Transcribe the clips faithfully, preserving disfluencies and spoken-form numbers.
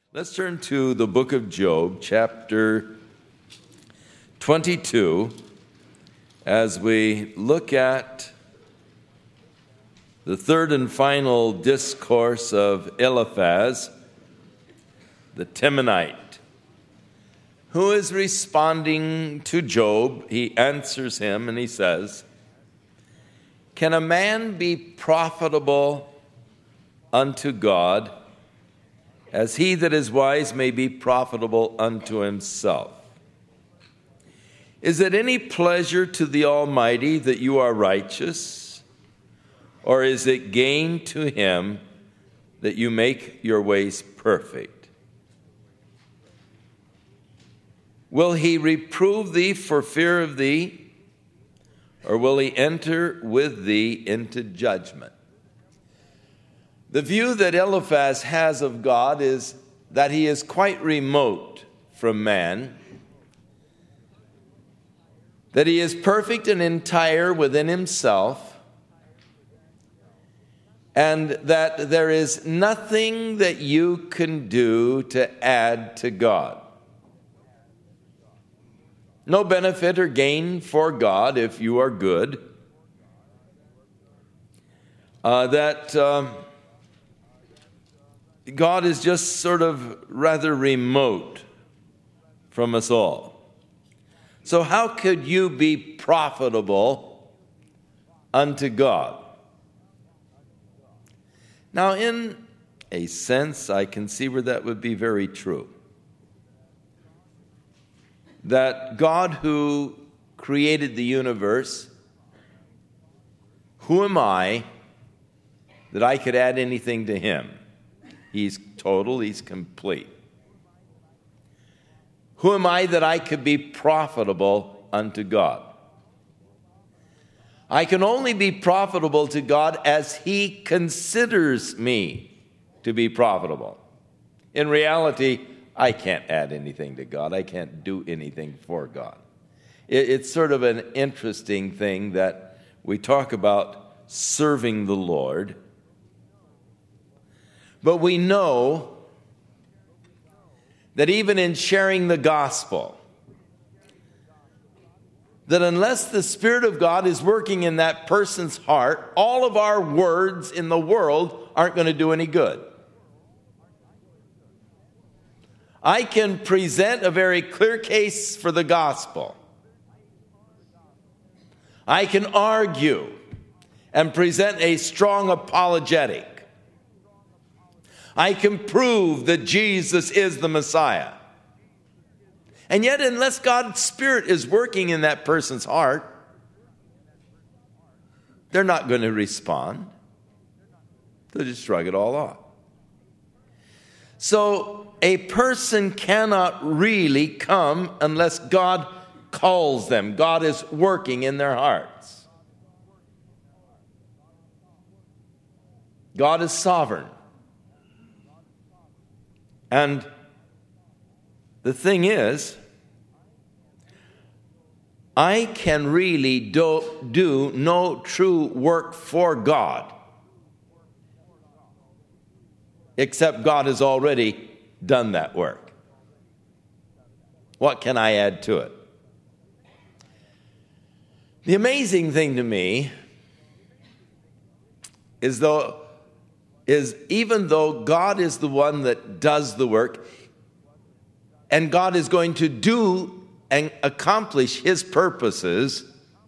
Let's turn to the book of Job, chapter twenty-two, as we look at the third and final discourse of Eliphaz, the Temanite, who is responding to Job. He answers him and he says, "Can a man be profitable unto God, as he that is wise may be profitable unto himself? Is it any pleasure to the Almighty that you are righteous, or is it gain to him that you make your ways perfect? Will he reprove thee for fear of thee, or will he enter with thee into judgment?" The view that Eliphaz has of God is that he is quite remote from man, that he is perfect and entire within himself, and that there is nothing that you can do to add to God. No benefit or gain for God if you are good. Uh, that... Uh, God is just sort of rather remote from us all. So how could you be profitable unto God? Now, in a sense, I can see where that would be very true. That God who created the universe, who am I that I could add anything to him? He's total, he's complete. Who am I that I could be profitable unto God? I can only be profitable to God as he considers me to be profitable. In reality, I can't add anything to God. I can't do anything for God. It's sort of an interesting thing that we talk about serving the Lord. But we know that even in sharing the gospel, that unless the Spirit of God is working in that person's heart, all of our words in the world aren't going to do any good. I can present a very clear case for the gospel. I can argue and present a strong apologetic. I can prove that Jesus is the Messiah. And yet, unless God's Spirit is working in that person's heart, they're not going to respond. They'll just shrug it all off. So, a person cannot really come unless God calls them. God is working in their hearts. God is sovereign. And the thing is, I can really do, do no true work for God, except God has already done that work. What can I add to it? The amazing thing to me is though is even though God is the one that does the work, and God is going to do and accomplish his purposes,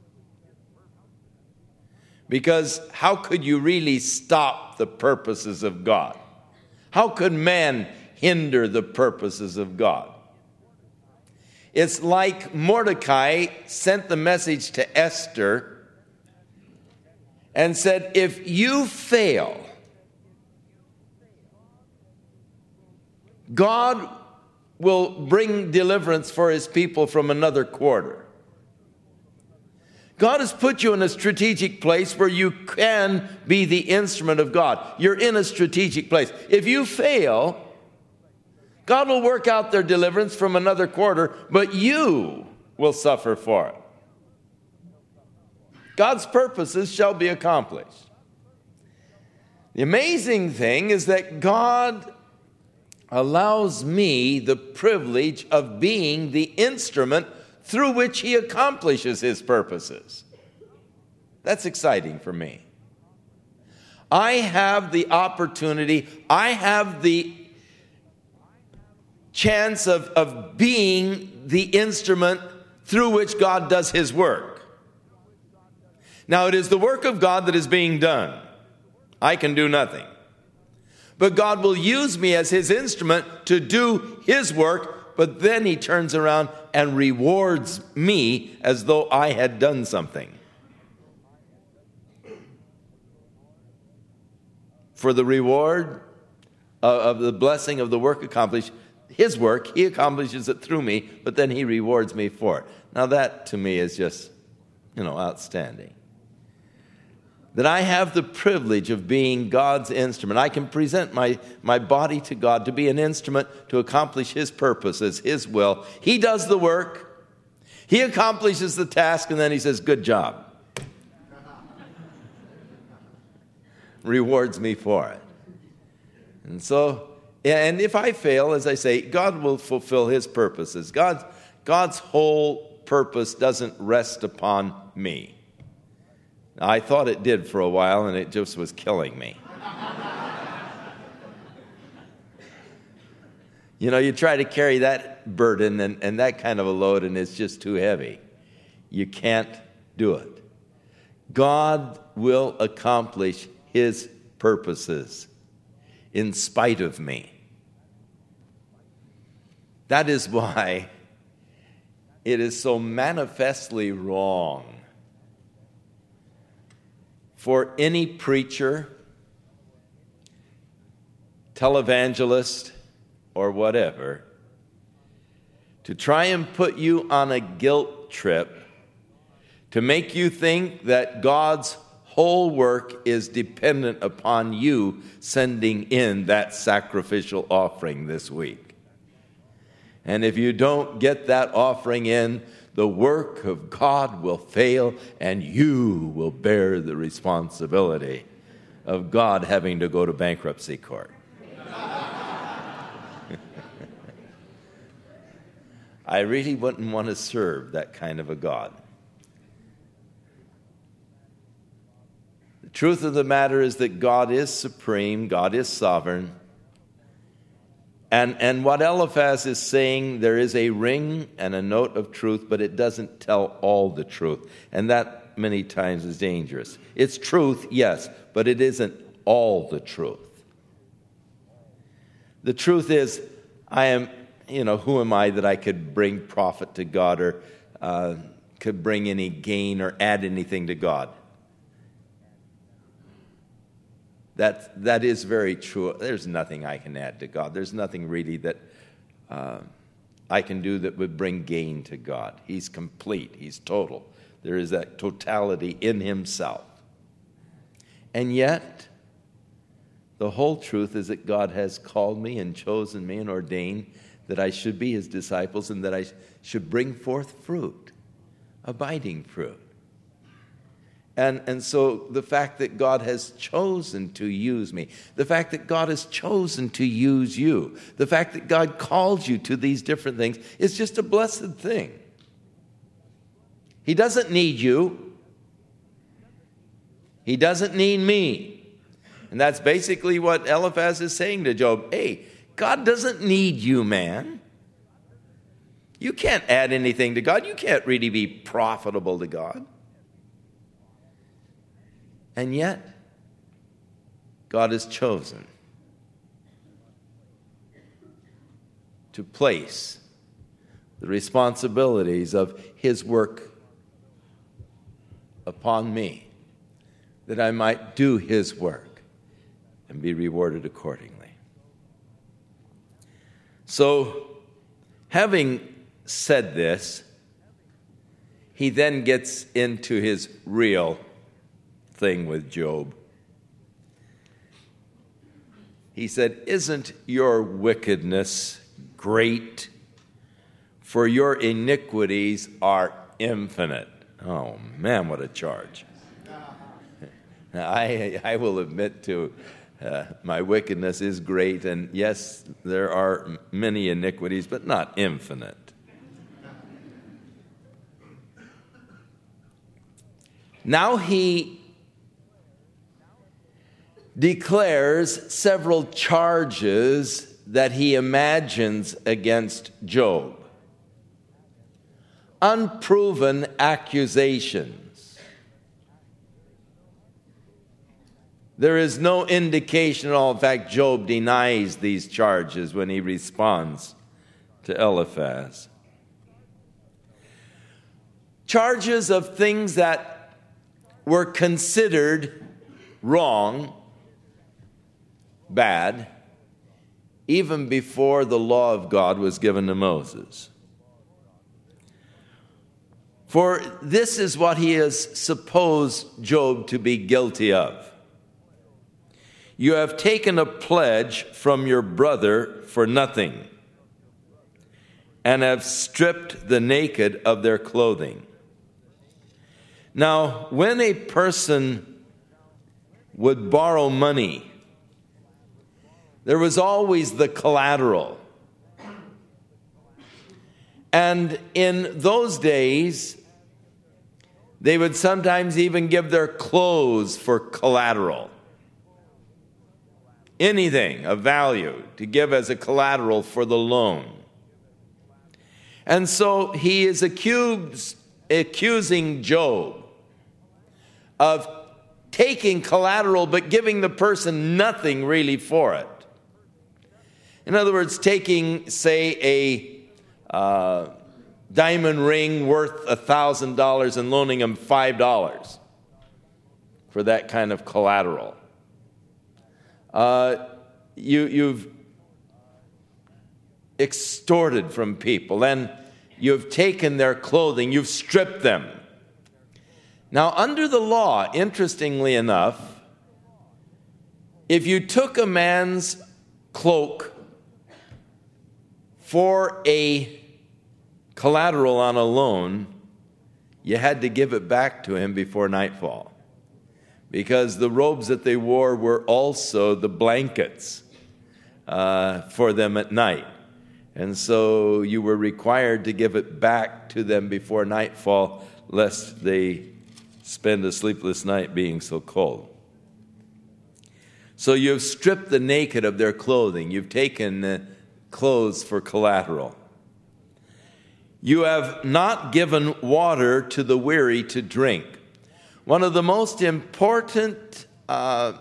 because how could you really stop the purposes of God? How could man hinder the purposes of God? It's like Mordecai sent the message to Esther and said, if you fail, God will bring deliverance for his people from another quarter. God has put you in a strategic place where you can be the instrument of God. You're in a strategic place. If you fail, God will work out their deliverance from another quarter, but you will suffer for it. God's purposes shall be accomplished. The amazing thing is that God allows me the privilege of being the instrument through which he accomplishes his purposes. That's exciting for me. I have the opportunity, I have the chance of, of being the instrument through which God does his work. Now, it is the work of God that is being done. I can do nothing. But God will use me as his instrument to do his work, but then he turns around and rewards me as though I had done something. For the reward of the blessing of the work accomplished, his work, he accomplishes it through me, but then he rewards me for it. Now that to me is just, you know, outstanding. That I have the privilege of being God's instrument. I can present my, my body to God to be an instrument to accomplish his purposes, his will. He does the work. He accomplishes the task, and then he says, good job. Rewards me for it. And so, and if I fail, as I say, God will fulfill his purposes. God's, God's whole purpose doesn't rest upon me. I thought it did for a while, and it just was killing me. You know, you try to carry that burden and, and that kind of a load, and it's just too heavy. You can't do it. God will accomplish his purposes in spite of me. That is why it is so manifestly wrong for any preacher, televangelist, or whatever to try and put you on a guilt trip to make you think that God's whole work is dependent upon you sending in that sacrificial offering this week. And if you don't get that offering in, the work of God will fail, and you will bear the responsibility of God having to go to bankruptcy court. I really wouldn't want to serve that kind of a God. The truth of the matter is that God is supreme, God is sovereign. And, and what Eliphaz is saying, there is a ring and a note of truth, but it doesn't tell all the truth. And that many times is dangerous. It's truth, yes, but it isn't all the truth. The truth is, I am, you know, who am I that I could bring profit to God or uh, could bring any gain or add anything to God? That, that is very true. There's nothing I can add to God. There's nothing really that uh, I can do that would bring gain to God. He's complete. He's total. There is that totality in himself. And yet, the whole truth is that God has called me and chosen me and ordained that I should be his disciples and that I should bring forth fruit, abiding fruit. And, and so the fact that God has chosen to use me, the fact that God has chosen to use you, the fact that God calls you to these different things is just a blessed thing. He doesn't need you. He doesn't need me. And that's basically what Eliphaz is saying to Job. Hey, God doesn't need you, man. You can't add anything to God. You can't really be profitable to God. And yet, God has chosen to place the responsibilities of his work upon me, that I might do his work and be rewarded accordingly. So, having said this, he then gets into his real thing with Job. He said, "Isn't your wickedness great? For your iniquities are infinite." Oh man, what a charge. Now, I, I will admit to Uh, my wickedness is great, and yes, there are many iniquities, but not infinite. Now he declares several charges that he imagines against Job. Unproven accusations. There is no indication at all. In fact, Job denies these charges when he responds to Eliphaz. Charges of things that were considered wrong, bad, even before the law of God was given to Moses. For this is what he has supposed Job to be guilty of. You have taken a pledge from your brother for nothing, and have stripped the naked of their clothing. Now, when a person would borrow money, there was always the collateral. And in those days, they would sometimes even give their clothes for collateral. Anything of value to give as a collateral for the loan. And so he is accused, accusing Job of taking collateral but giving the person nothing really for it. In other words, taking, say, a uh, diamond ring worth one thousand dollars and loaning him five dollars for that kind of collateral. Uh, you, you've extorted from people, and you've taken their clothing, you've stripped them. Now, under the law, interestingly enough, if you took a man's cloak for a collateral on a loan, you had to give it back to him before nightfall. Because the robes that they wore were also the blankets uh, for them at night. And so you were required to give it back to them before nightfall, lest they spend a sleepless night being so cold. So you've stripped the naked of their clothing. You've taken uh, clothes for collateral. You have not given water to the weary to drink. One of the most important uh,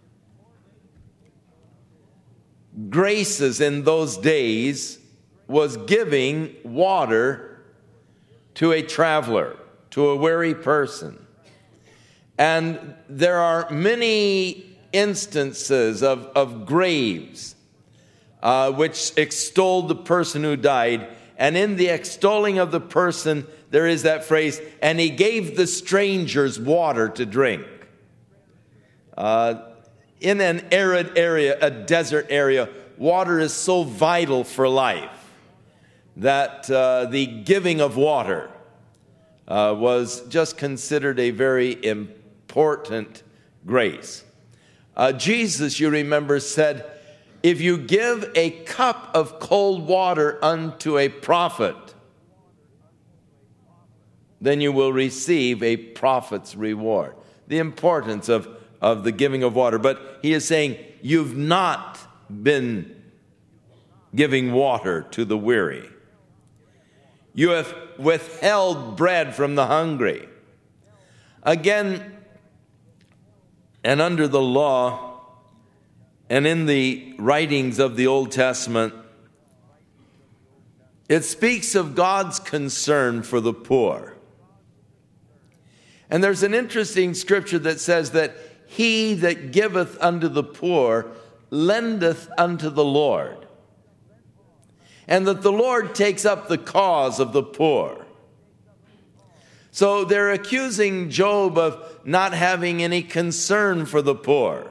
graces in those days was giving water to a traveler, to a weary person. And there are many instances of, of graves uh, which extolled the person who died. And in the extolling of the person, there is that phrase, and he gave the strangers water to drink. Uh, in an arid area, a desert area, water is so vital for life that uh, the giving of water uh, was just considered a very important grace. Uh, Jesus, you remember, said, if you give a cup of cold water unto a prophet, then you will receive a prophet's reward. The importance of, of the giving of water. But he is saying, you've not been giving water to the weary. You have withheld bread from the hungry. Again, and under the law, and in the writings of the Old Testament, it speaks of God's concern for the poor. And there's an interesting scripture that says that he that giveth unto the poor lendeth unto the Lord. And that the Lord takes up the cause of the poor. So they're accusing Job of not having any concern for the poor.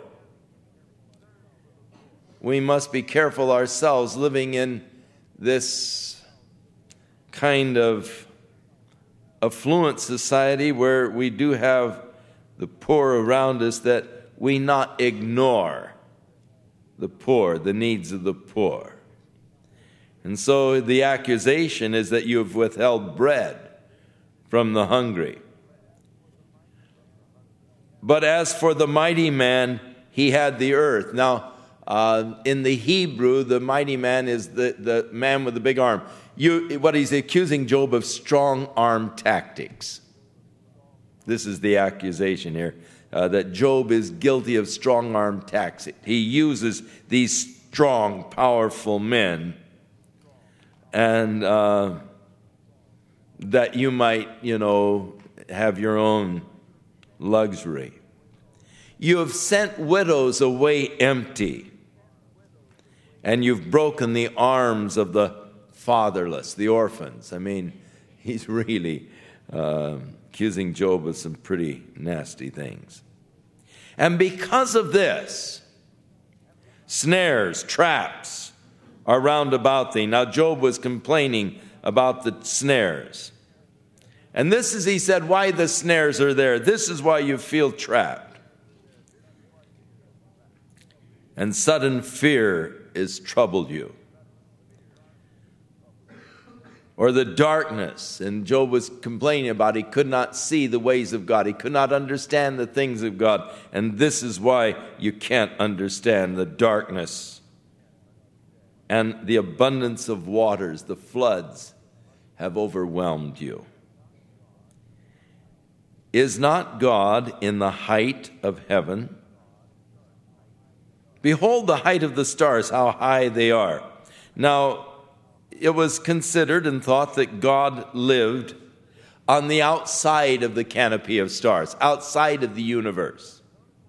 We must be careful ourselves living in this kind of affluent society where we do have the poor around us, that we not ignore the poor, the needs of the poor. And so the accusation is that you have withheld bread from the hungry. But as for the mighty man, he had the earth. Now, uh, in the Hebrew, the mighty man is the, the man with the big arm. You, what he's accusing Job of strong arm tactics. This is the accusation here, uh, that Job is guilty of strong arm tactics. He uses these strong, powerful men, and uh, that you might, you know, have your own luxury. You have sent widows away empty, and you've broken the arms of the fatherless, the orphans. I mean, he's really uh, accusing Job of some pretty nasty things. And because of this, snares, traps are round about thee. Now, Job was complaining about the snares. And this is, he said, why the snares are there. This is why you feel trapped. And sudden fear is troubled you. Or the darkness, and Job was complaining about he could not see the ways of God. He could not understand the things of God. And this is why you can't understand the darkness. And the abundance of waters, the floods, have overwhelmed you. Is not God in the height of heaven? Behold the height of the stars, how high they are. Now, it was considered and thought that God lived on the outside of the canopy of stars, outside of the universe.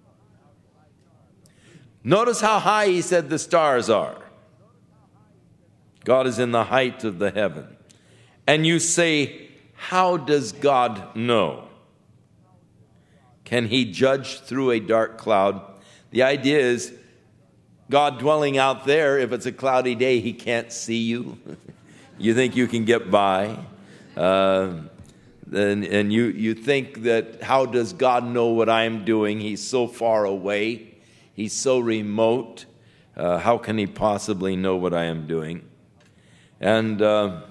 Notice how high he said the stars are. God is in the height of the heaven. And you say, how does God know? Can he judge through a dark cloud? The idea is, God dwelling out there, if it's a cloudy day, he can't see you. You think you can get by. Uh, and and you, you think that, how does God know what I'm doing? He's so far away. He's so remote. Uh, how can he possibly know what I am doing? And uh,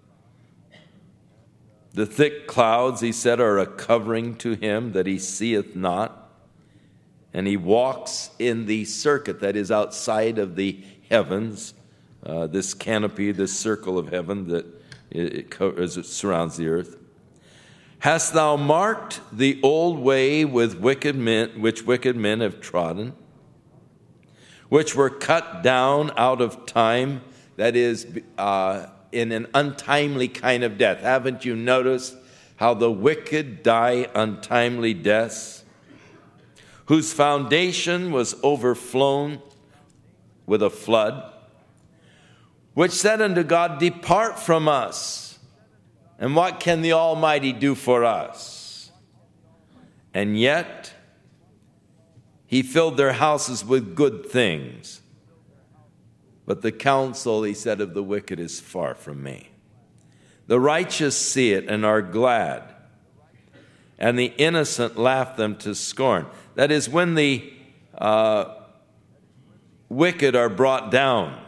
the thick clouds, he said, are a covering to him that he seeth not. And he walks in the circuit that is outside of the heavens, uh, this canopy, this circle of heaven that it, it, covers, it surrounds the earth. Hast thou marked the old way with wicked men, which wicked men have trodden, which were cut down out of time, that is, uh, in an untimely kind of death? Haven't you noticed how the wicked die untimely deaths? Whose foundation was overflown with a flood, which said unto God, depart from us, and what can the Almighty do for us? And yet he filled their houses with good things. But the counsel, he said, of the wicked is far from me. The righteous see it and are glad, and the innocent laugh them to scorn. That is, when the uh, wicked are brought down,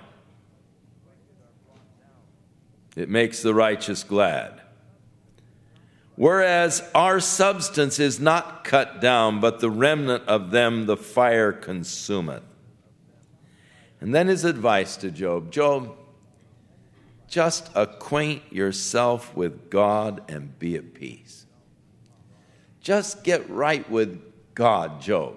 it makes the righteous glad. Whereas our substance is not cut down, but the remnant of them the fire consumeth. And then his advice to Job, Job, just acquaint yourself with God and be at peace. Just get right with God, Job,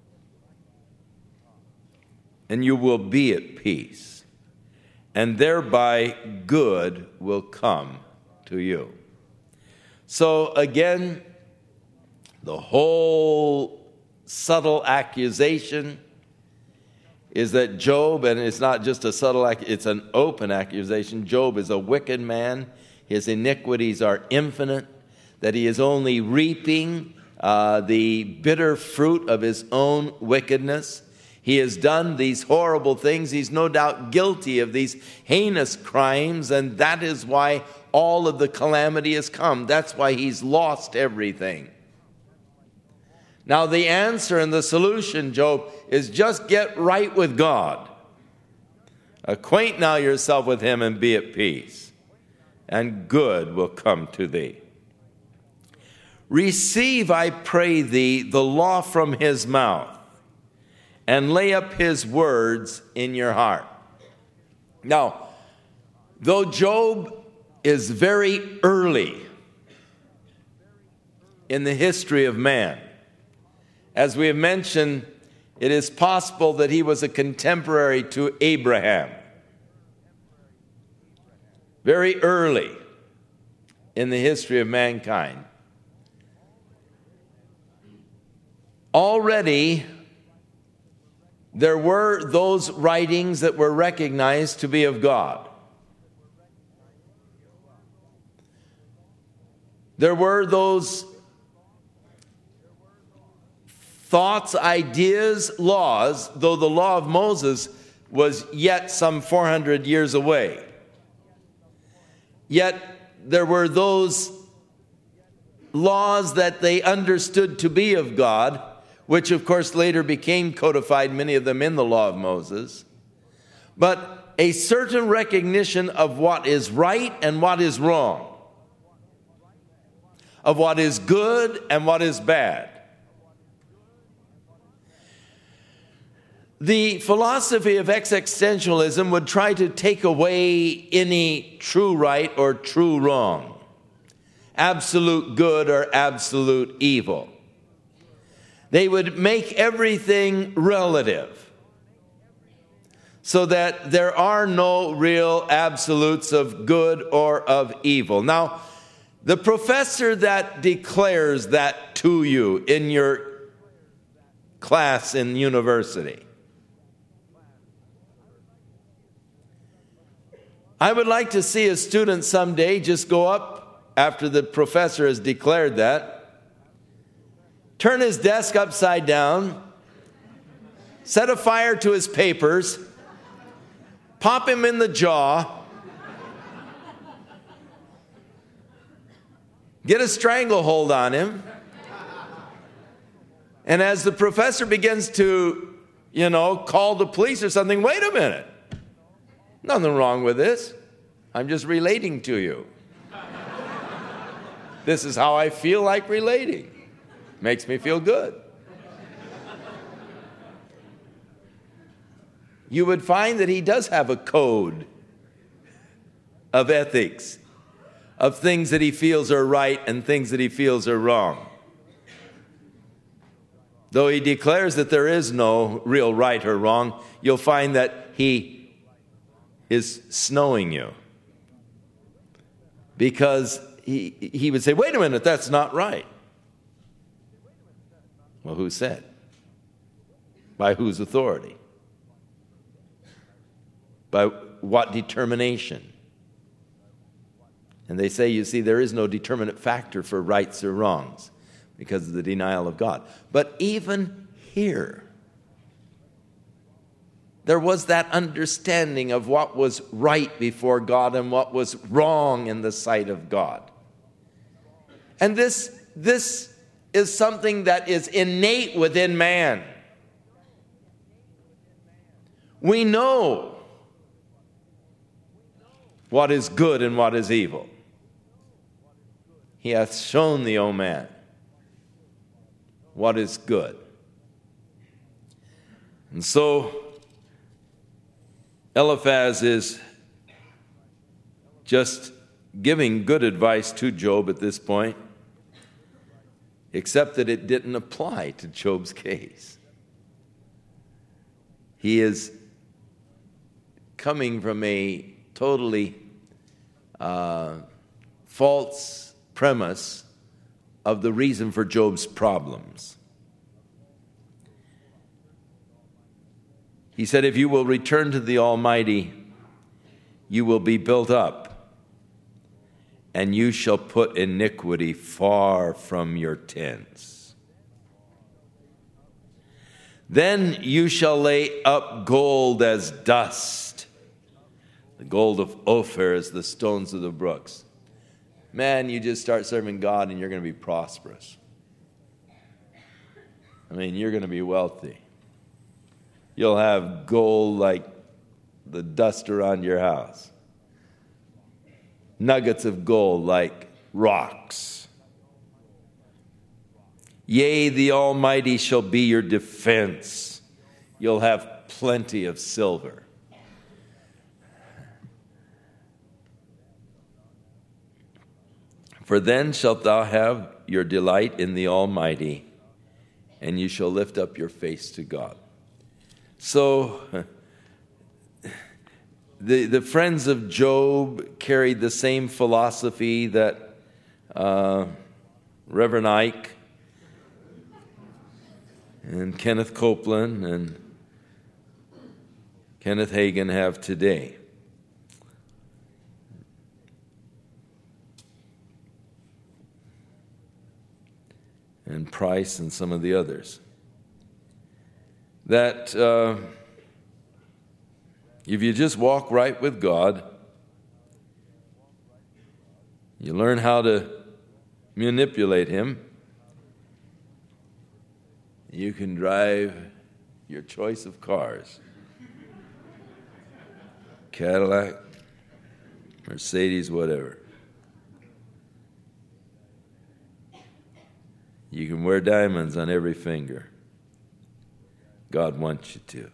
and you will be at peace, and thereby good will come to you. So again, the whole subtle accusation is that Job, and it's not just a subtle accusation, it's an open accusation. Job is a wicked man. His iniquities are infinite, that he is only reaping Uh, the bitter fruit of his own wickedness. He has done these horrible things. He's no doubt guilty of these heinous crimes, and that is why all of the calamity has come. That's why he's lost everything. Now, the answer and the solution, Job, is just get right with God. Acquaint now yourself with him and be at peace, and good will come to thee. Receive, I pray thee, the law from his mouth, and lay up his words in your heart. Now, though Job is very early in the history of man, as we have mentioned, it is possible that he was a contemporary to Abraham. Very early in the history of mankind. Already, there were those writings that were recognized to be of God. There were those thoughts, ideas, laws, though the law of Moses was yet some four hundred years away. Yet there were those laws that they understood to be of God, which of course later became codified, many of them in the law of Moses. But a certain recognition of what is right and what is wrong, of what is good and what is bad. The philosophy of existentialism would try to take away any true right or true wrong, absolute good or absolute evil. They would make everything relative, so that there are no real absolutes of good or of evil. Now, the professor that declares that to you in your class in university, I would like to see a student someday just go up after the professor has declared that, turn his desk upside down, set a fire to his papers, pop him in the jaw, get a stranglehold on him, and as the professor begins to, you know, call the police or something, wait a minute. Nothing wrong with this. I'm just relating to you. This is how I feel like relating. Makes me feel good. You would find that he does have a code of ethics, of things that he feels are right and things that he feels are wrong. Though he declares that there is no real right or wrong, you'll find that he is snowing you. Because he, he would say, wait a minute, that's not right. Well, who said? By whose authority? By what determination? And they say, you see, there is no determinate factor for rights or wrongs because of the denial of God. But even here, there was that understanding of what was right before God and what was wrong in the sight of God. And this, this is something that is innate within man. We know what is good and what is evil. He hath shown thee, O man, what is good. And so Eliphaz is just giving good advice to Job at this point, except that it didn't apply to Job's case. He is coming from a totally uh, false premise of the reason for Job's problems. He said, if you will return to the Almighty, you will be built up, and you shall put iniquity far from your tents. Then you shall lay up gold as dust. The gold of Ophir is the stones of the brooks. Man, you just start serving God and you're going to be prosperous. I mean, you're going to be wealthy. You'll have gold like the dust around your house. Nuggets of gold like rocks. Yea, the Almighty shall be your defense. You'll have plenty of silver. For then shalt thou have your delight in the Almighty, and you shall lift up your face to God. So, the, the friends of Job carried the same philosophy that uh, Reverend Ike and Kenneth Copeland and Kenneth Hagin have today. And Price and some of the others. That uh, if you just walk right with God, you learn how to manipulate Him, you can drive your choice of cars. Cadillac, Mercedes, whatever. You can wear diamonds on every finger. God wants you to.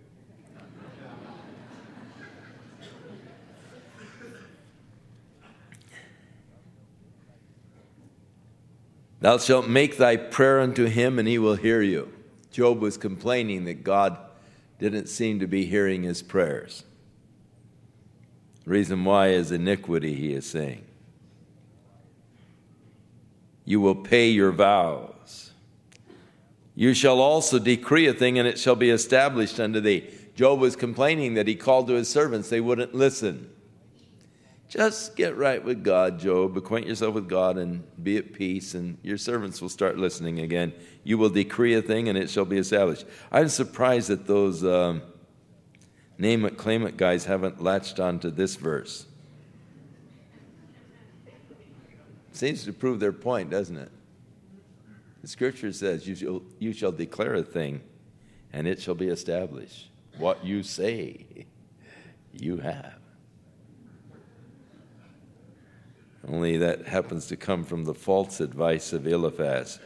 Thou shalt make thy prayer unto him, and he will hear you. Job was complaining that God didn't seem to be hearing his prayers. The reason why is iniquity, he is saying. You will pay your vows. You shall also decree a thing, and it shall be established unto thee. Job was complaining that he called to his servants. They wouldn't listen. Just get right with God, Job. Acquaint yourself with God and be at peace, and your servants will start listening again. You will decree a thing, and it shall be established. I'm surprised that those um, name it, claim it guys haven't latched on to this verse. Seems to prove their point, doesn't it? The scripture says, you shall, you shall declare a thing, and it shall be established. What you say, you have. Only that happens to come from the false advice of Eliphaz.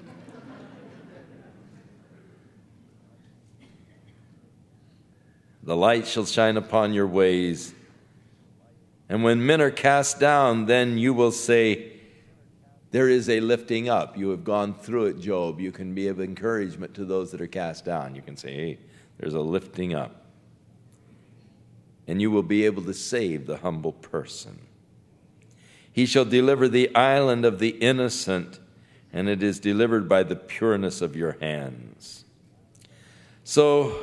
The light shall shine upon your ways, and when men are cast down, then you will say, there is a lifting up. You have gone through it, Job. You can be of encouragement to those that are cast down. You can say, hey, there's a lifting up. And you will be able to save the humble person. He shall deliver the island of the innocent, and it is delivered by the pureness of your hands. So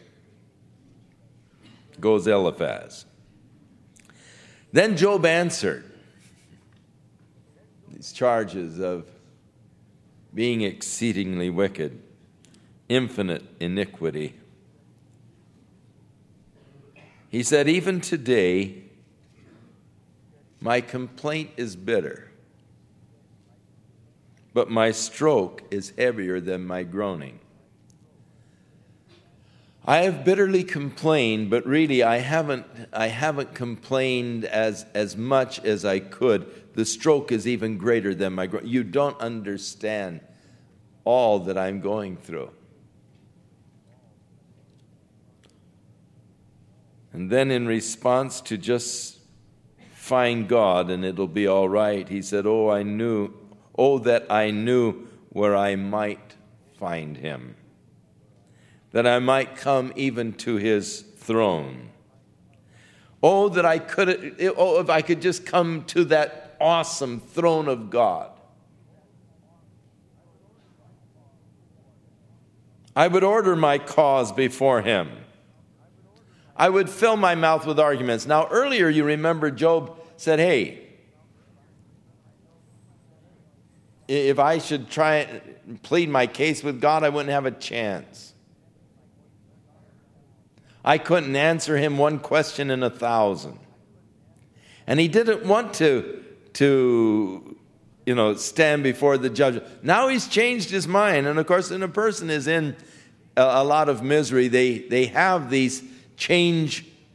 goes Eliphaz. Then Job answered these charges of being exceedingly wicked, infinite iniquity. He said, even today, my complaint is bitter, but my stroke is heavier than my groaning. I have bitterly complained, but really I haven't I haven't complained as, as much as I could. The stroke is even greater than my groaning. You don't understand all that I'm going through. And then in response to just find God and it'll be all right, he said, oh, I knew, oh, that I knew where I might find him, that I might come even to his throne. Oh, that I could, oh, if I could just come to that awesome throne of God. I would order my cause before him. I would fill my mouth with arguments. Now, earlier you remember Job said, hey, if I should try and plead my case with God, I wouldn't have a chance. I couldn't answer him one question in a thousand. And he didn't want to, to you know, stand before the judge. Now he's changed his mind. And of course, when a person is in a, a lot of misery, they, they have these change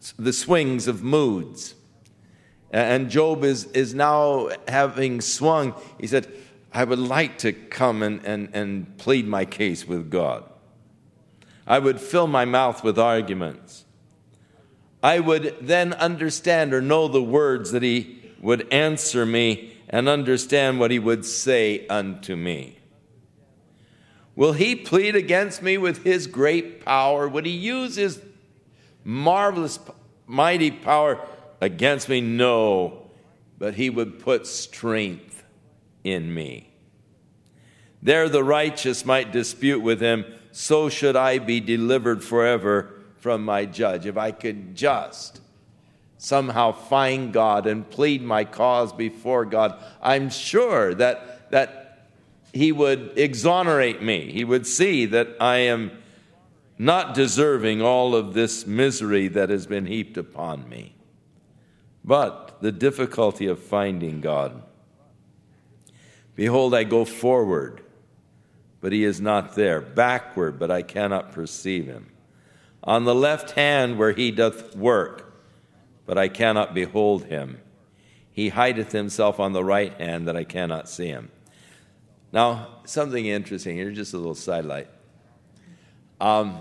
the swings of moods. And Job is, is now having swung. He said, I would like to come and, and, and plead my case with God. I would fill my mouth with arguments. I would then understand or know the words that he would answer me and understand what he would say unto me. Will he plead against me with his great power? Would he use his marvelous, mighty power against me? No, but he would put strength in me. There the righteous might dispute with him, so should I be delivered forever from my judge. If I could just somehow find God and plead my cause before God, I'm sure that, that he would exonerate me. He would see that I am not deserving all of this misery that has been heaped upon me. But the difficulty of finding God. Behold, I go forward, but he is not there. Backward, but I cannot perceive him. On the left hand where he doth work, but I cannot behold him. He hideth himself on the right hand, that I cannot see him. Now, something interesting here, just a little sidelight. Um,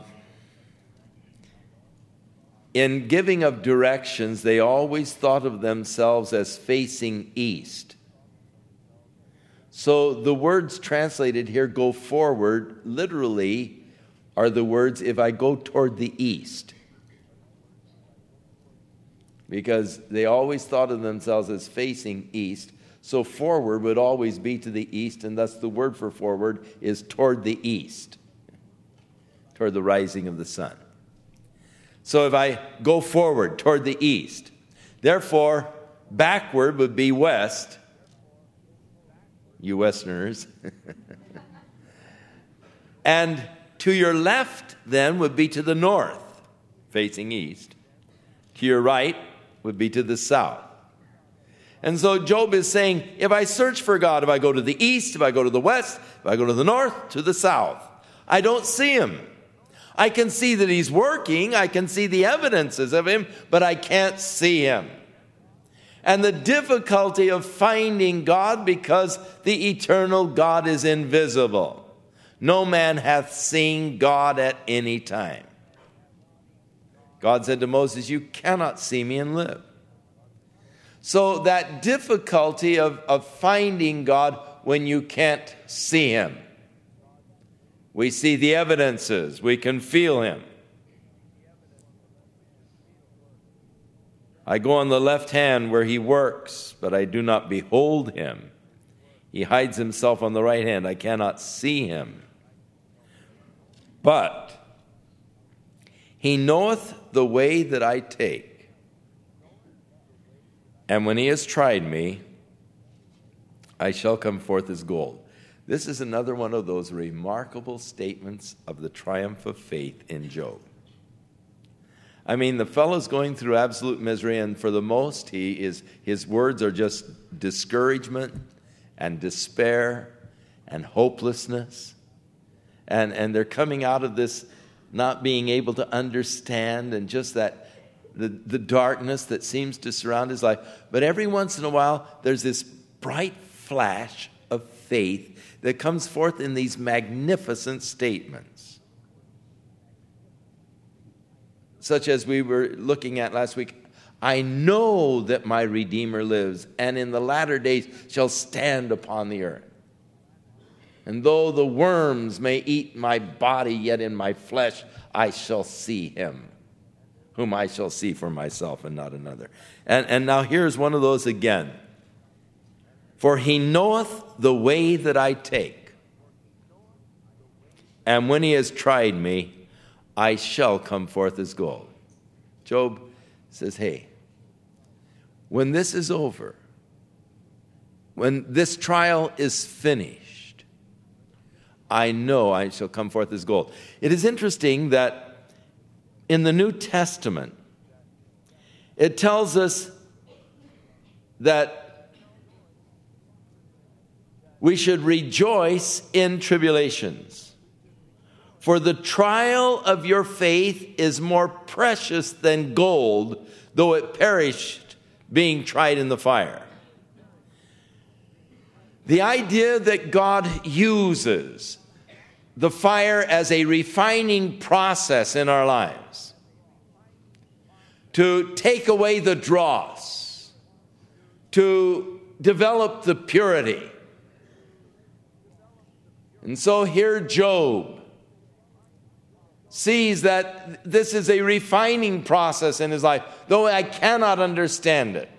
in giving of directions, they always thought of themselves as facing east. So the words translated here, go forward, literally are the words, if I go toward the east. Because they always thought of themselves as facing east. So forward would always be to the east, and thus the word for forward is toward the east, toward the rising of the sun. So if I go forward toward the east, therefore backward would be west, you Westerners. And to your left then would be to the north, facing east. To your right would be to the south. And so Job is saying, if I search for God, if I go to the east, if I go to the west, if I go to the north, to the south, I don't see him. I can see that he's working, I can see the evidences of him, but I can't see him. And the difficulty of finding God, because the eternal God is invisible. No man hath seen God at any time. God said to Moses, you cannot see me and live. So that difficulty of, of finding God when you can't see him. We see the evidences. We can feel him. I go on the left hand where he works, but I do not behold him. He hides himself on the right hand. I cannot see him. But he knoweth the way that I take. And when he has tried me, I shall come forth as gold. This is another one of those remarkable statements of the triumph of faith in Job. I mean, the fellow's going through absolute misery, and for the most, he is his words are just discouragement and despair and hopelessness. And, and they're coming out of this not being able to understand, and just that the, the darkness that seems to surround his life. But every once in a while, there's this bright flash of faith that comes forth in these magnificent statements. Such as we were looking at last week. I know that my Redeemer lives, and in the latter days shall stand upon the earth. And though the worms may eat my body, yet in my flesh I shall see him, whom I shall see for myself and not another. And, and now here's one of those again. For he knoweth the way that I take, and when he has tried me, I shall come forth as gold. Job says, hey, when this is over, when this trial is finished, I know I shall come forth as gold. It is interesting that in the New Testament, it tells us that we should rejoice in tribulations. For the trial of your faith is more precious than gold, though it perished, being tried in the fire. The idea that God uses the fire as a refining process in our lives to take away the dross, to develop the purity. And so here Job sees that this is a refining process in his life, though I cannot understand it.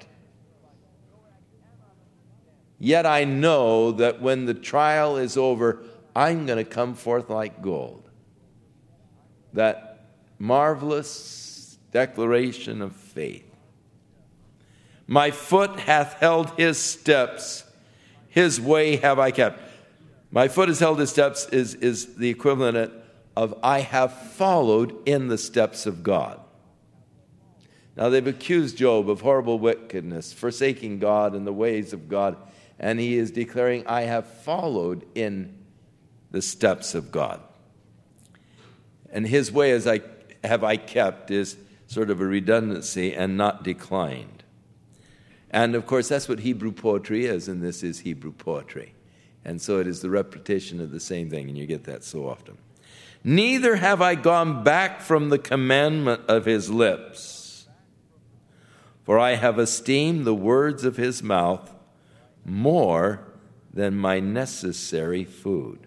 Yet I know that when the trial is over, I'm going to come forth like gold. That marvelous declaration of faith. My foot hath held his steps, his way have I kept. My foot has held his steps is, is the equivalent of I have followed in the steps of God. Now they've accused Job of horrible wickedness, forsaking God and the ways of God, and he is declaring, I have followed in the steps of God. And his way as I have I kept is sort of a redundancy and not declined. And of course that's what Hebrew poetry is, and this is Hebrew poetry. And so it is the repetition of the same thing, and you get that so often. Neither have I gone back from the commandment of his lips, for I have esteemed the words of his mouth more than my necessary food.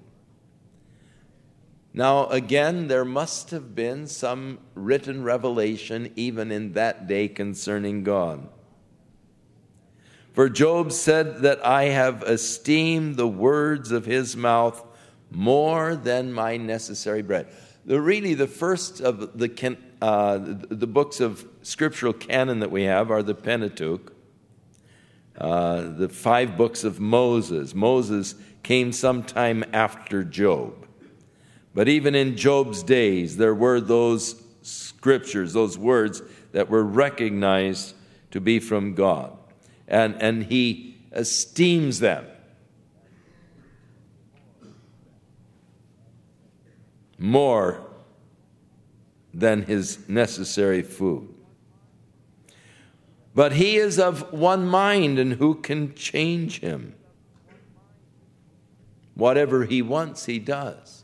Now, again, there must have been some written revelation even in that day concerning God. For Job said that I have esteemed the words of his mouth more than my necessary bread. The, really, the first of the, uh, the books of scriptural canon that we have are the Pentateuch, uh, the five books of Moses. Moses came sometime after Job. But even in Job's days, there were those scriptures, those words that were recognized to be from God. And, and he esteems them more than his necessary food. But he is of one mind, and who can change him? Whatever he wants, he does.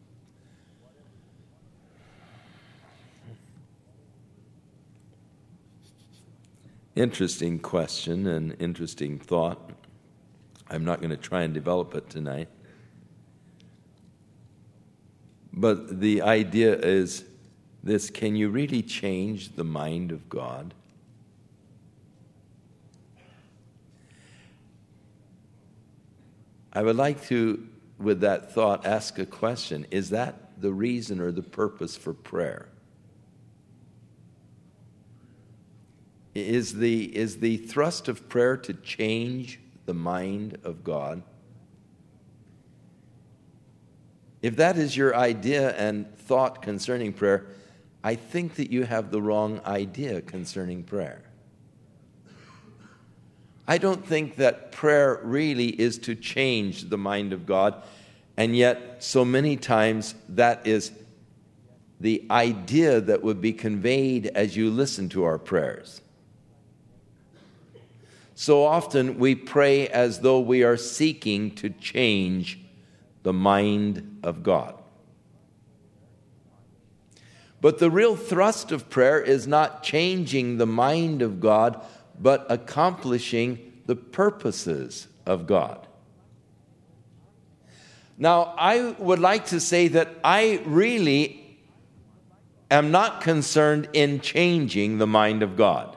Interesting question and interesting thought. I'm not going to try and develop it tonight. But the idea is this: can you really change the mind of God? I would like to, with that thought, ask a question. Is that the reason or the purpose for prayer? Is the, is the thrust of prayer to change the mind of God? If that is your idea and thought concerning prayer, I think that you have the wrong idea concerning prayer. I don't think that prayer really is to change the mind of God, and yet so many times that is the idea that would be conveyed as you listen to our prayers. So often we pray as though we are seeking to change the mind of God. But the real thrust of prayer is not changing the mind of God, but accomplishing the purposes of God. Now, I would like to say that I really am not concerned in changing the mind of God.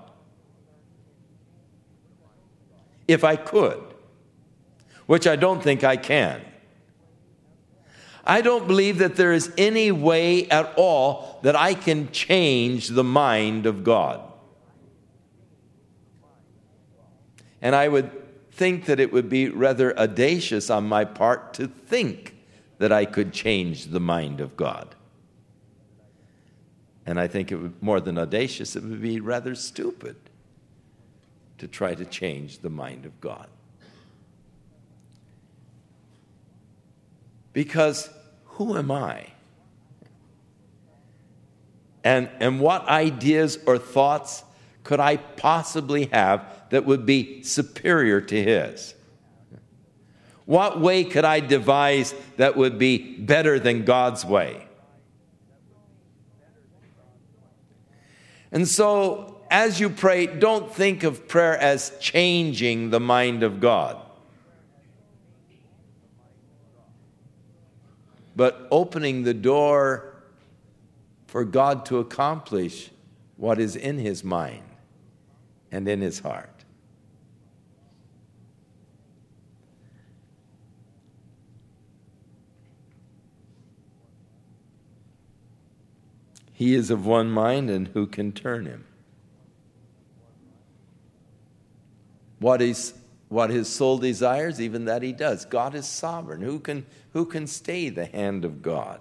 If I could, which I don't think I can. I don't believe that there is any way at all that I can change the mind of God. And I would think that it would be rather audacious on my part to think that I could change the mind of God. And I think it would, more than audacious, it would be rather stupid to try to change the mind of God. Because who am I And, and what ideas or thoughts could I possibly have that would be superior to his? What way could I devise that would be better than God's way? And so, as you pray, don't think of prayer as changing the mind of God, but opening the door for God to accomplish what is in his mind and in his heart. He is of one mind, and who can turn him? What is what his soul desires, even that he does. God is sovereign. Who can who can stay the hand of God?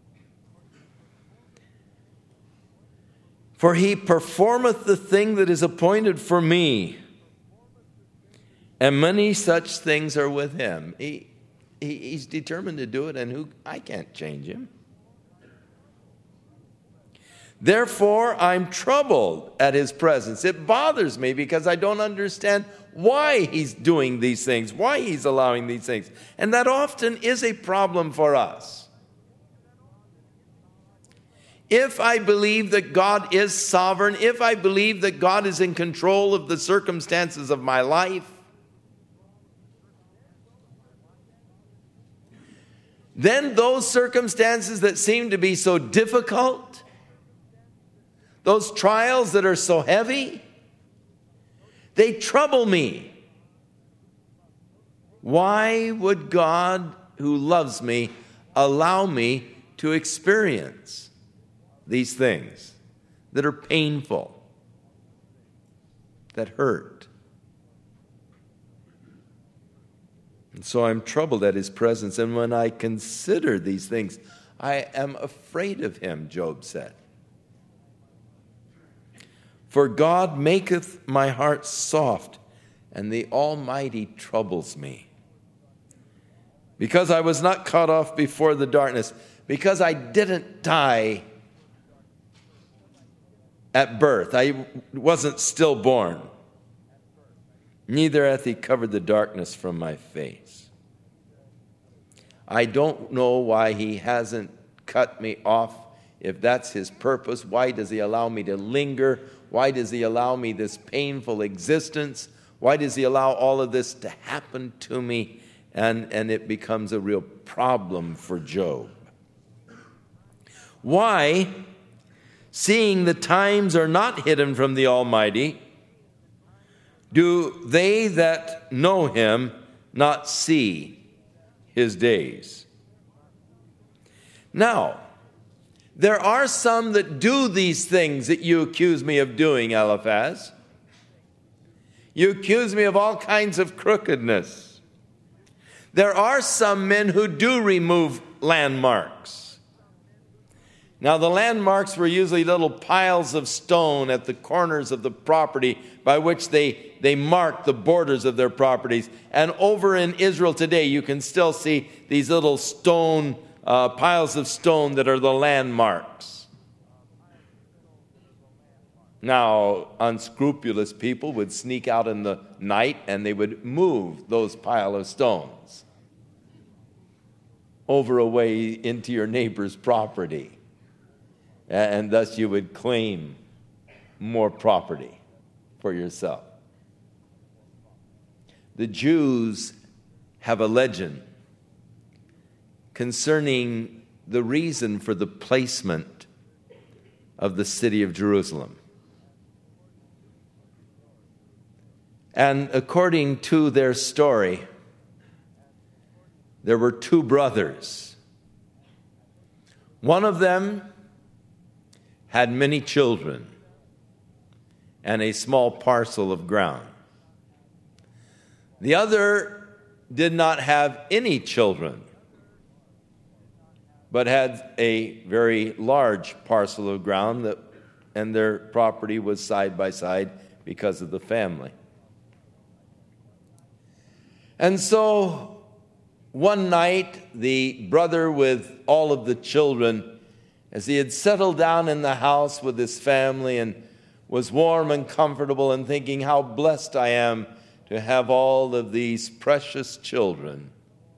For he performeth the thing that is appointed for me, and many such things are with him. He, he he's determined to do it, and who I can't change him. Therefore, I'm troubled at his presence. It bothers me because I don't understand why he's doing these things, why he's allowing these things. And that often is a problem for us. If I believe that God is sovereign, if I believe that God is in control of the circumstances of my life, then those circumstances that seem to be so difficult, those trials that are so heavy, they trouble me. Why would God, who loves me, allow me to experience these things that are painful, that hurt? And so I'm troubled at his presence, and when I consider these things, I am afraid of him, Job said. For God maketh my heart soft, and the Almighty troubles me. Because I was not cut off before the darkness, because I didn't die at birth, I wasn't stillborn, neither hath he covered the darkness from my face. I don't know why he hasn't cut me off. If that's his purpose, why does he allow me to linger? Why does he allow me this painful existence? Why does he allow all of this to happen to me? And, and it becomes a real problem for Job. Why, seeing the times are not hidden from the Almighty, do they that know him not see his days? Now, there are some that do these things that you accuse me of doing, Eliphaz. You accuse me of all kinds of crookedness. There are some men who do remove landmarks. Now, the landmarks were usually little piles of stone at the corners of the property by which they, they marked the borders of their properties. And over in Israel today, you can still see these little stone Uh, piles of stone that are the landmarks. Now, unscrupulous people would sneak out in the night and they would move those pile of stones over away into your neighbor's property. And thus you would claim more property for yourself. The Jews have a legend concerning the reason for the placement of the city of Jerusalem. And according to their story, there were two brothers. One of them had many children and a small parcel of ground. The other did not have any children, but had a very large parcel of ground, that, and their property was side by side because of the family. And so one night, the brother with all of the children as he had settled down in the house with his family and was warm and comfortable and thinking how blessed I am to have all of these precious children,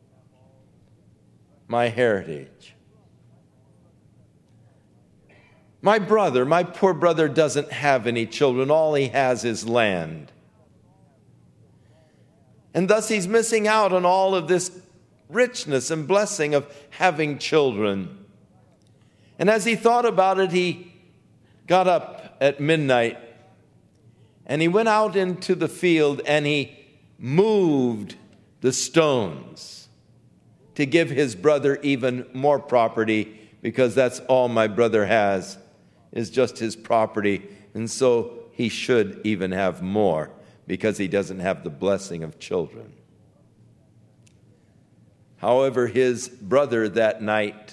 my heritage. My brother, my poor brother doesn't have any children. All he has is land. And thus he's missing out on all of this richness and blessing of having children. And as he thought about it, he got up at midnight and he went out into the field and he moved the stones to give his brother even more property, because that's all my brother has, is just his property. And so he should even have more, because he doesn't have the blessing of children. However, his brother that night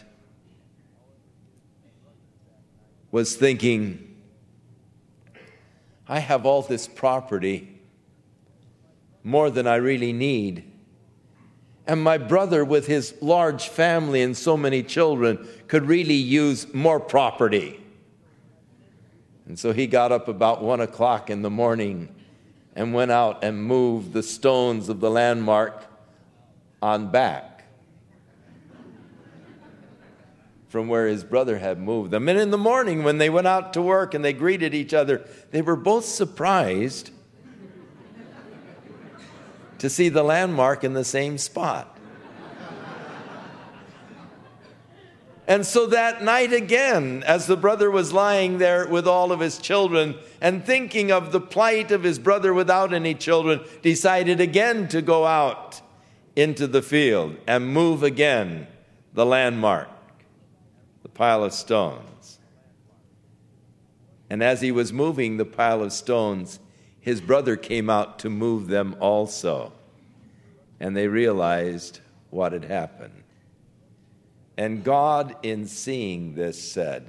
was thinking, I have all this property, more than I really need. And my brother, with his large family and so many children, could really use more property. And so he got up about one o'clock in the morning and went out and moved the stones of the landmark on back from where his brother had moved them. And in the morning, when they went out to work and they greeted each other, they were both surprised to see the landmark in the same spot. And so that night again, as the brother was lying there with all of his children and thinking of the plight of his brother without any children, decided again to go out into the field and move again the landmark, the pile of stones. And as he was moving the pile of stones, his brother came out to move them also. And they realized what had happened. And God, in seeing this, said,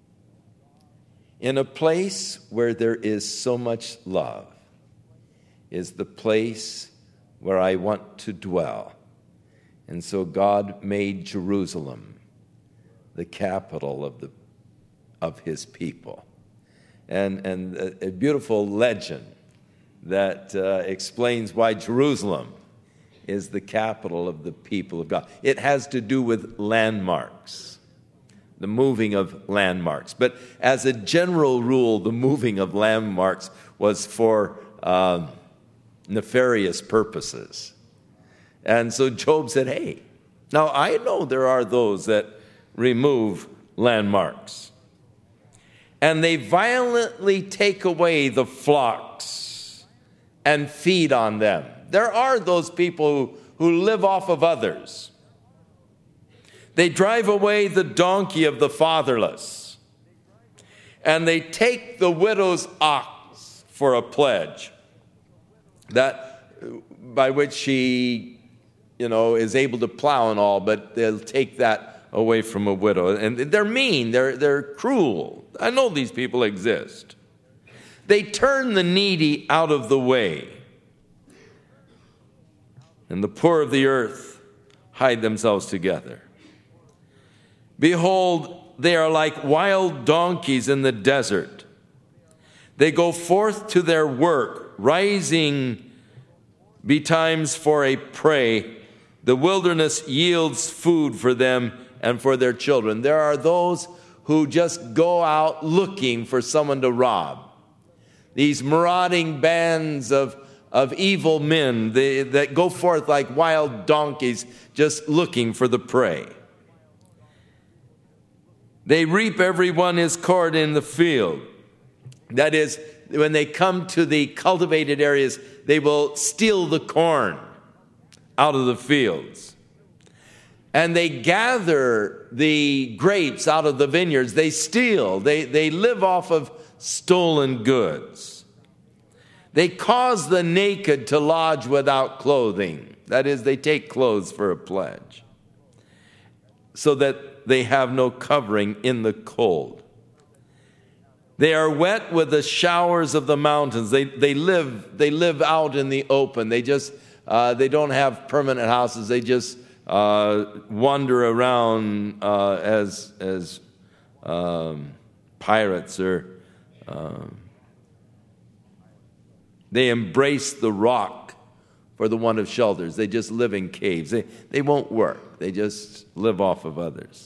in a place where there is so much love is the place where I want to dwell. And so God made Jerusalem the capital of the of his people. And, and a, a beautiful legend that uh, explains why Jerusalem is the capital of the people of God. It has to do with landmarks, the moving of landmarks. But as a general rule, the moving of landmarks was for um, nefarious purposes. And so Job said, hey, now I know there are those that remove landmarks, and they violently take away the flocks and feed on them. There are those people who, who live off of others. They drive away the donkey of the fatherless, and they take the widow's ox for a pledge, that by which she, you know, is able to plow and all, but they'll take that away from a widow. And they're mean, they're, they're cruel. I know these people exist. They turn the needy out of the way, and the poor of the earth hide themselves together. Behold, they are like wild donkeys in the desert. They go forth to their work, rising betimes for a prey. The wilderness yields food for them and for their children. There are those who just go out looking for someone to rob. These marauding bands of of evil men they, that go forth like wild donkeys just looking for the prey. They reap everyone his cord in the field. That is, when they come to the cultivated areas, they will steal the corn out of the fields. And they gather the grapes out of the vineyards. They steal. They, they live off of stolen goods. They cause the naked to lodge without clothing. That is, they take clothes for a pledge, so that they have no covering in the cold. They are wet with the showers of the mountains. They they live they live out in the open. They just uh, they don't have permanent houses. They just uh, wander around uh, as as um, pirates are, um, they embrace the rock for the want of shelters. They just live in caves. They, they won't work. They just live off of others.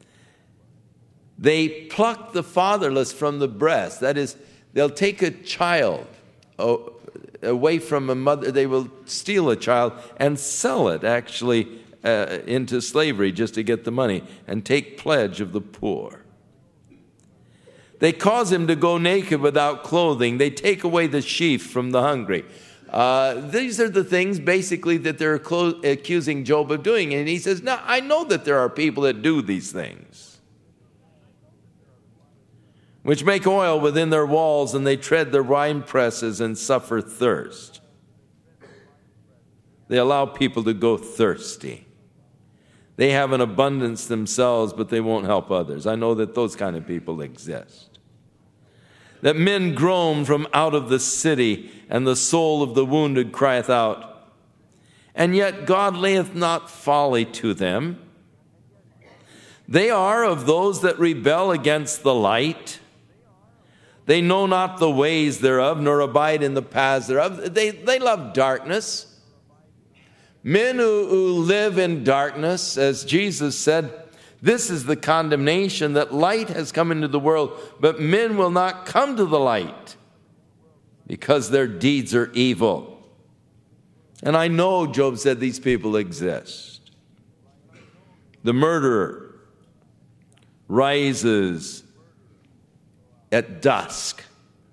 They pluck the fatherless from the breast. That is, they'll take a child away from a mother. They will steal a child and sell it, actually, uh, into slavery just to get the money and take pledge of the poor. They cause him to go naked without clothing. They take away the sheaf from the hungry. Uh, these are the things, basically, that they're clo- accusing Job of doing. And he says, "Now, I know that there are people that do these things, which make oil within their walls, and they tread their wine presses and suffer thirst." They allow people to go thirsty. They have an abundance themselves, but they won't help others. I know that those kind of people exist. That men groan from out of the city, and the soul of the wounded crieth out. And yet God layeth not folly to them. They are of those that rebel against the light. They know not the ways thereof, nor abide in the paths thereof. They, they love darkness. Men who, who live in darkness, as Jesus said, this is the condemnation, that light has come into the world, but men will not come to the light because their deeds are evil. And I know, Job said, these people exist. The murderer rises at dusk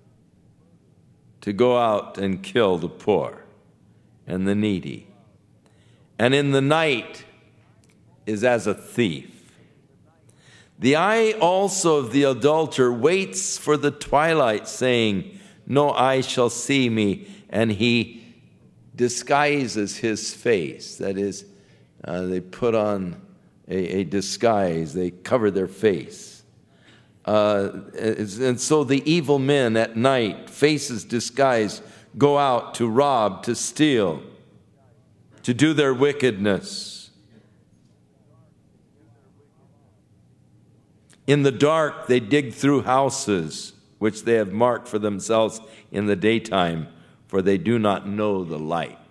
to go out and kill the poor and the needy, and in the night is as a thief. The eye also of the adulterer waits for the twilight, saying, no eye shall see me, and he disguises his face. That is, uh, they put on a, a disguise, they cover their face. Uh, and so the evil men at night, faces disguised, go out to rob, to steal, to do their wickedness. In the dark, they dig through houses, which they have marked for themselves in the daytime, for they do not know the light.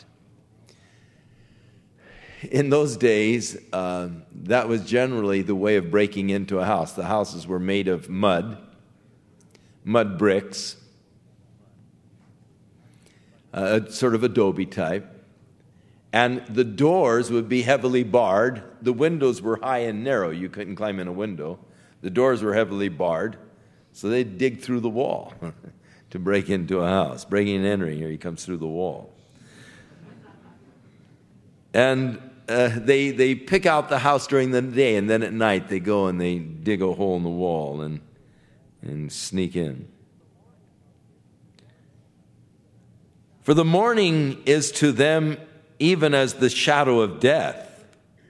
In those days, uh, that was generally the way of breaking into a house. The houses were made of mud, mud bricks, uh, sort of adobe type. And the doors would be heavily barred. The windows were high and narrow. You couldn't climb in a window. The doors were heavily barred, so they'd dig through the wall to break into a house. Breaking and entering, here he comes through the wall. And uh, they they pick out the house during the day, and then at night they go and they dig a hole in the wall and and sneak in. For the morning is to them even as the shadow of death.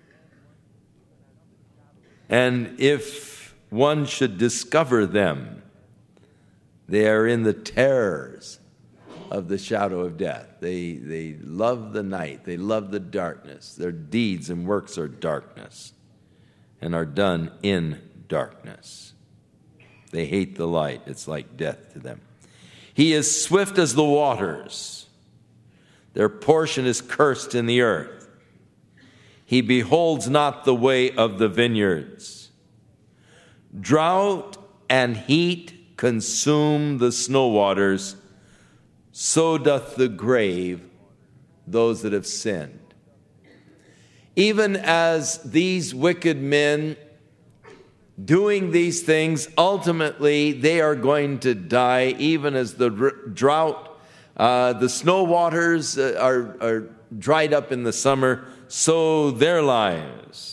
And if one should discover them, they are in the terrors of the shadow of death. They, they love the night. They love the darkness. Their deeds and works are darkness and are done in darkness. They hate the light. It's like death to them. He is swift as the waters. Their portion is cursed in the earth. He beholds not the way of the vineyards. Drought and heat consume the snow waters, so doth the grave those that have sinned. Even as these wicked men doing these things, ultimately they are going to die, even as the r- drought, uh, the snow waters uh, are, are dried up in the summer, so their lives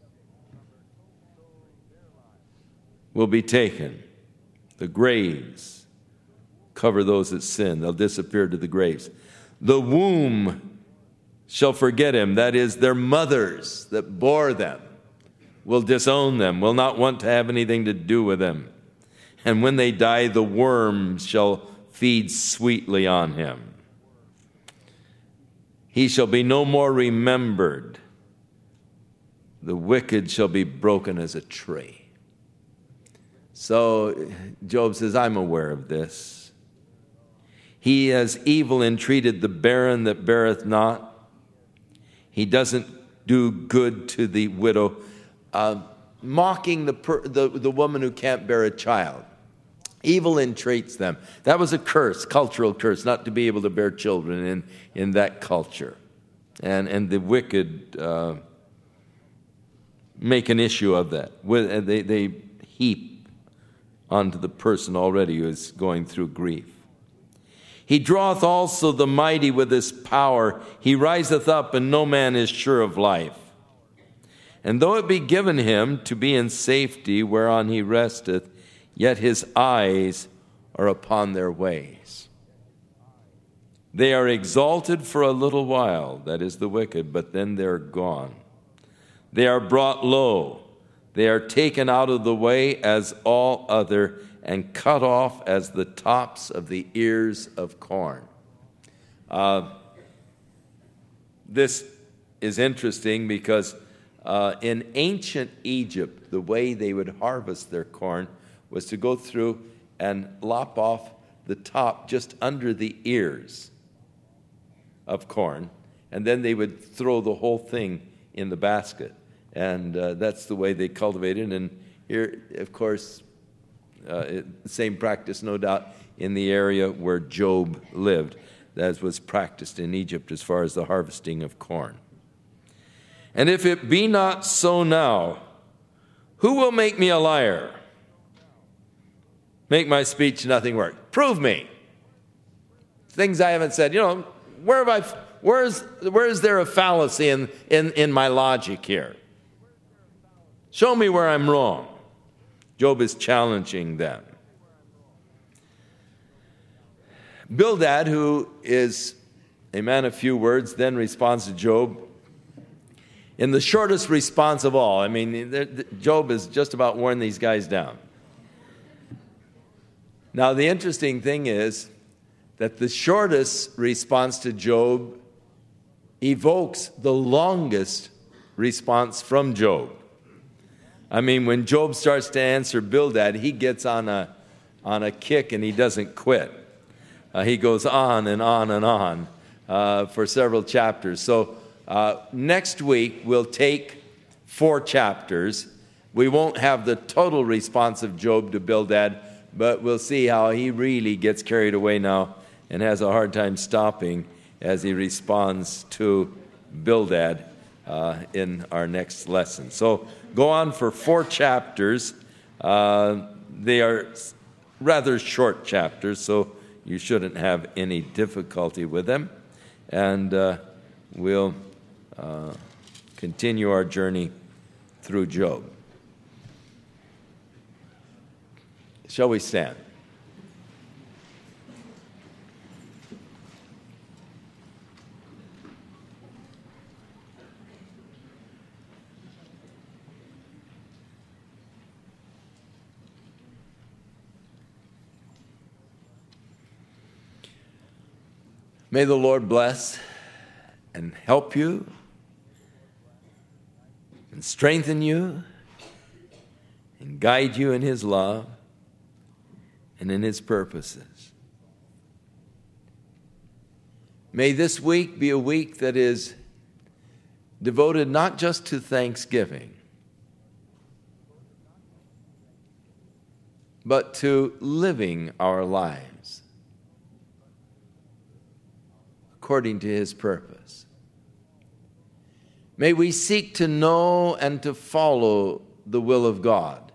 will be taken. The graves cover those that sin. They'll disappear to the graves. The womb shall forget him. That is, their mothers that bore them will disown them, will not want to have anything to do with them. And when they die, the worms shall feed sweetly on him. He shall be no more remembered. The wicked shall be broken as a tree. So Job says, I'm aware of this. He has evil entreated the barren that beareth not. He doesn't do good to the widow, uh, mocking the, per, the the woman who can't bear a child. Evil entreats them. That was a curse, cultural curse, not to be able to bear children in, in that culture. And and the wicked uh, make an issue of that. With, they, they heap onto the person already who is going through grief. He draweth also the mighty with his power. He riseth up, and no man is sure of life. And though it be given him to be in safety whereon he resteth, yet his eyes are upon their ways. They are exalted for a little while, that is the wicked, but then they're gone. They are brought low. They are taken out of the way as all other, and cut off as the tops of the ears of corn. Uh, this is interesting because uh, in ancient Egypt, the way they would harvest their corn was to go through and lop off the top just under the ears of corn, and then they would throw the whole thing in the basket. And uh, that's the way they cultivated. And here, of course, uh, it, the same practice, no doubt, in the area where Job lived, as was practiced in Egypt as far as the harvesting of corn. And if it be not so now, who will make me a liar? Make my speech nothing work. Prove me. Things I haven't said. You know, where have I, where's, where is there a fallacy in, in, in my logic here? Show me where I'm wrong. Job is challenging them. Bildad, who is a man of few words, then responds to Job in the shortest response of all. I mean, Job has just about worn these guys down. Now, the interesting thing is that the shortest response to Job evokes the longest response from Job. I mean, when Job starts to answer Bildad, he gets on a, on a kick and he doesn't quit. Uh, he goes on and on and on uh, for several chapters. So uh, next week we'll take four chapters. We won't have the total response of Job to Bildad, but we'll see how he really gets carried away now and has a hard time stopping as he responds to Bildad uh, in our next lesson. So go on for four chapters. Uh, they are rather short chapters, so you shouldn't have any difficulty with them. And uh, we'll uh, continue our journey through Job. Shall we stand? May the Lord bless and help you and strengthen you and guide you in His love and in His purposes. May this week be a week that is devoted not just to thanksgiving, but to living our lives according to His purpose. May we seek to know and to follow the will of God.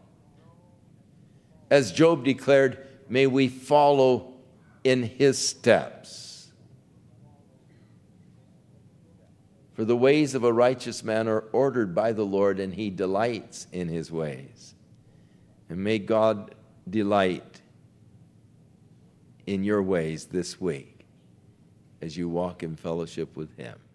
As Job declared, may we follow in His steps. For the ways of a righteous man are ordered by the Lord, and He delights in His ways. And may God delight in your ways this week as you walk in fellowship with Him.